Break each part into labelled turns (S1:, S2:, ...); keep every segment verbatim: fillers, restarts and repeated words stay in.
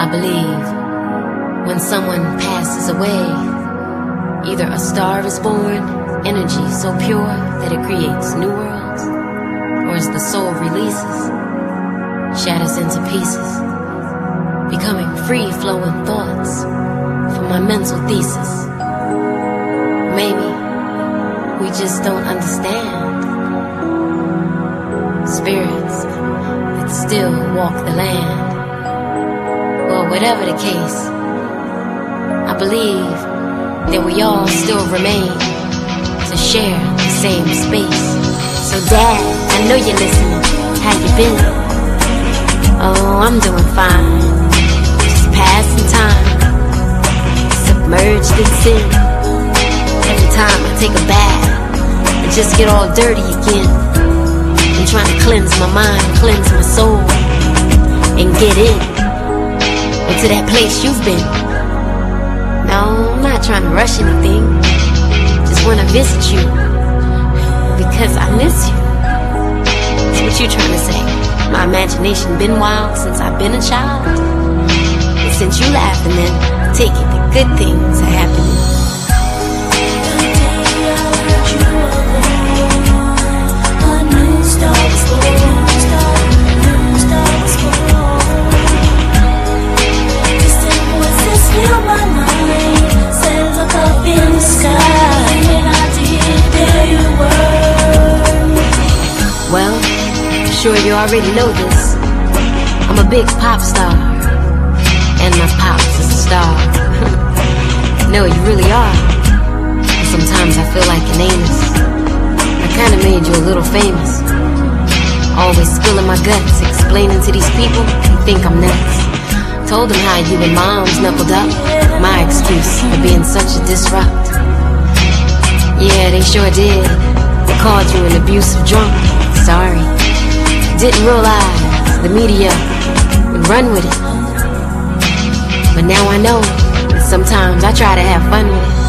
S1: I believe when someone passes away, either a star is born, energy so pure that it creates new worlds, or as the soul releases, shatters into pieces, becoming free-flowing thoughts from my mental thesis. Maybe we just don't understand spirits that still walk the land. Well, whatever the case, I believe that we all still remain to share the same space. So Dad, I know you're listening. How you been? Oh, I'm doing fine. Just passing time, submerged in sin. Every time I take a bath, I just get all dirty again. I'm trying to cleanse my mind, cleanse my soul, and get in into that place you've been. No, I'm not trying to rush anything. Just want to visit you because I miss you. That's what you trying to say. My imagination been wild since I've been a child. And since you laughing, then take it the good things are happening.
S2: A new star was born. New star was born. Distant voices fill my mind. Said look up in the sky. When I did, there you were.
S1: Well, I'm sure you already know this. I'm a big pop star, and my pops is a star. No, you really are. And sometimes I feel like an Amos. I kinda made you a little famous. Always spilling my guts, explaining to these people who think I'm nuts. Told them how you and Moms knuckled up. My excuse for being such a disrupt. Yeah, they sure did. They called you an abusive drunk. Sorry. Didn't realize the media would run with it. But now I know that sometimes I try to have fun with it.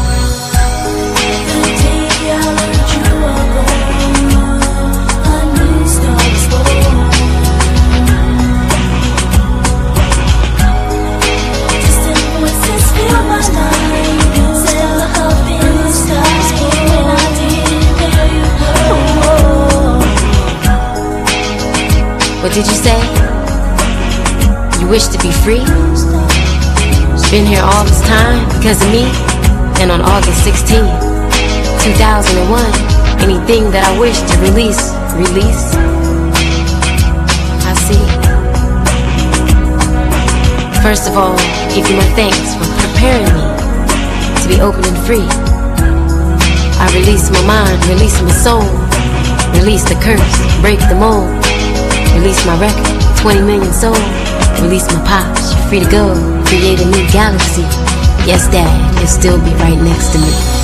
S1: What did you say? You wish to be free? Been here all this time because of me? And on August sixteenth, two thousand one, anything that I wish to release, release. I see. First of all, give you my thanks for preparing me to be open and free. I release my mind, release my soul, release the curse, break the mold. Release my record, twenty million soul. Release my pops, you're free to go. Create a new galaxy. Yes, Dad, you'll still be right next to me.